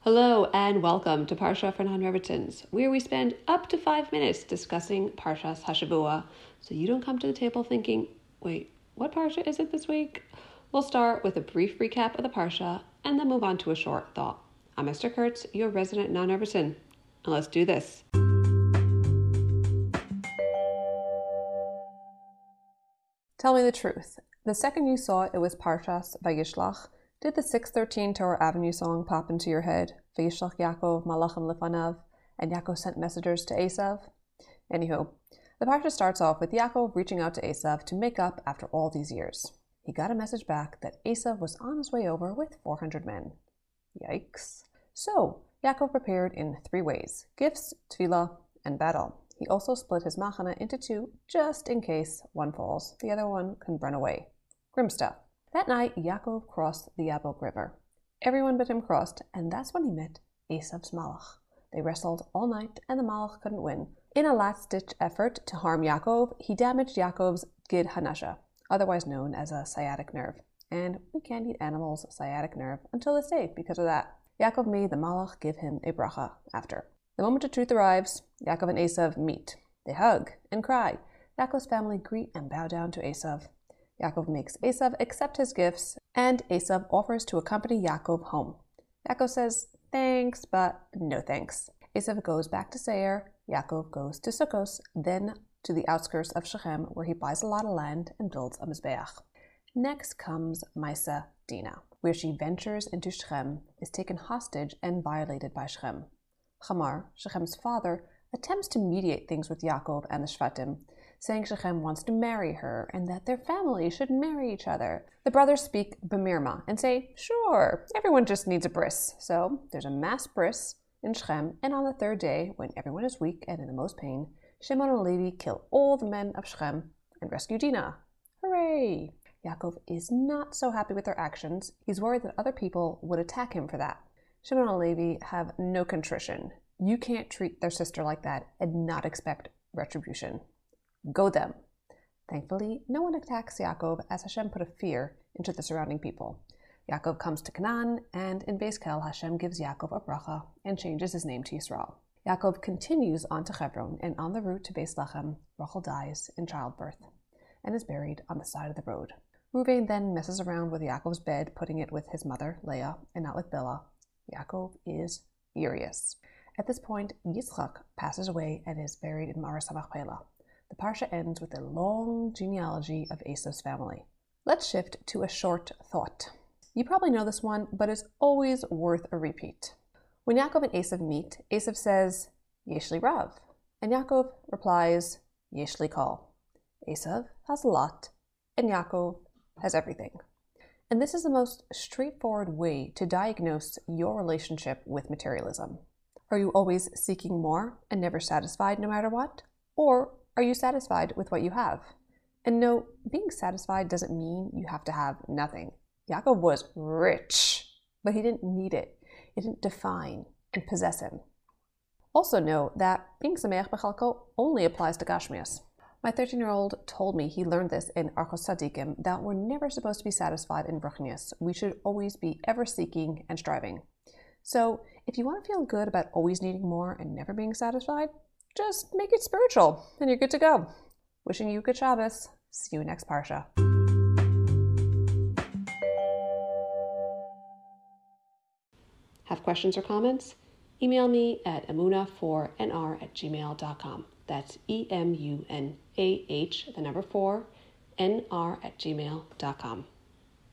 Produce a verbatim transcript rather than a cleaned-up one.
Hello and welcome to Parsha for Non-Revitans, where we spend up to five minutes discussing Parshas Hashavua, so you don't come to the table thinking, wait, what Parsha is it this week? We'll start with a brief recap of the Parsha and then move on to a short thought. I'm Esther Kurtz, your resident non-Revitan, and let's do this. Tell me the truth. The second you saw it was Parshas Vayishlach, did the six thirteen Torah Avenue song pop into your head? Vayishlach Yaakov Malachim Lefanav, and Yaakov sent messengers to Esav? Anywho, the Parsha starts off with Yaakov reaching out to Esav to make up after all these years. He got a message back that Esav was on his way over with four hundred men. Yikes. So, Yaakov prepared in three ways: gifts, tefillah, and battle. He also split his machana into two, just in case one falls. The other one can run away. Grim stuff. That night, Yaakov crossed the Yabok River. Everyone but him crossed, and that's when he met Esav's Malach. They wrestled all night, and the Malach couldn't win. In a last-ditch effort to harm Yaakov, he damaged Yaakov's Gid Hanasha, otherwise known as a sciatic nerve. And we can't eat animals' sciatic nerve until this day because of that. Yaakov made the Malach give him a bracha after. The moment of truth arrives, Yaakov and Esav meet. They hug and cry. Yaakov's family greet and bow down to Esav. Yaakov makes Esav accept his gifts, and Esav offers to accompany Yaakov home. Yaakov says, thanks, but no thanks. Esav goes back to Seir, Yaakov goes to Sukkos, then to the outskirts of Shechem, where he buys a lot of land and builds a Mizbeach. Next comes Maisa Dina, where she ventures into Shechem, is taken hostage and violated by Shechem. Chamar, Shechem's father, attempts to mediate things with Yaakov and the Shvatim, saying Shechem wants to marry her and that their families should marry each other. The brothers speak B'mirma and say, sure, everyone just needs a bris. So there's a mass bris in Shechem, and on the third day, when everyone is weak and in the most pain, Shimon and Levi kill all the men of Shechem and rescue Dinah. Hooray! Yaakov is not so happy with their actions. He's worried that other people would attack him for that. Shimon and Levi have no contrition. You can't treat their sister like that and not expect retribution. Go them. Thankfully, no one attacks Yaakov as Hashem put a fear into the surrounding people. Yaakov comes to Canaan, and in Beis Kel, Hashem gives Yaakov a bracha and changes his name to Yisrael. Yaakov continues on to Hebron, and on the route to Beis Lechem, Rachel dies in childbirth and is buried on the side of the road. Reuven then messes around with Yaakov's bed, putting it with his mother, Leah, and not with Bilhah. Yaakov is furious. At this point, Yitzchak passes away and is buried in Maras HaMachpelah. The Parsha ends with a long genealogy of Esav's family. Let's shift to a short thought. You probably know this one, but it's always worth a repeat. When Yaakov and Esav meet, Esav says, Yesh li Rav, and Yaakov replies, Yesh li Kol. Esav has a lot, and Yaakov has everything. And this is the most straightforward way to diagnose your relationship with materialism. Are you always seeking more and never satisfied no matter what? Or are you satisfied with what you have? And no, being satisfied doesn't mean you have to have nothing. Yaakov was rich, but he didn't need it. It didn't define and possess him. Also know that being sameach b'chalko only applies to Gashmias. My thirteen-year-old told me he learned this in Archos Tzadikim, that we're never supposed to be satisfied in Ruchnius. We should always be ever seeking and striving. So if you want to feel good about always needing more and never being satisfied, just make it spiritual, and you're good to go. Wishing you good Shabbos. See you next Parsha. Have questions or comments? Email me at emunah four n r at gmail dot com. That's E M U N A H, the number four, N R at gmail dot com.